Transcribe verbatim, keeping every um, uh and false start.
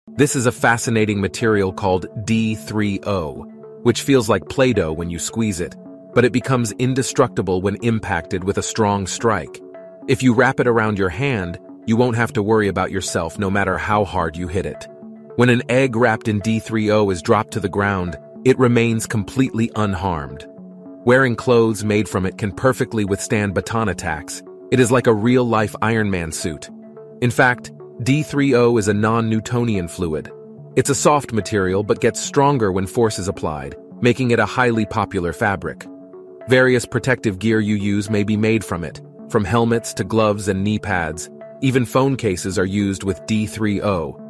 This is a fascinating material called D three O, which feels like Play-Doh when you squeeze it, but it becomes indestructible when impacted with a strong strike. If you wrap it around your hand, you won't have to worry about yourself no matter how hard you hit it. When an egg wrapped in D three O is dropped to the ground, it remains completely unharmed. Wearing clothes made from it can perfectly withstand baton attacks. It is like a real-life Iron Man suit. In fact, D three O is a non-Newtonian fluid. It's a soft material but gets stronger when force is applied, making it a highly popular fabric. Various protective gear you use may be made from it, from helmets to gloves and knee pads. Even phone cases are used with D three O,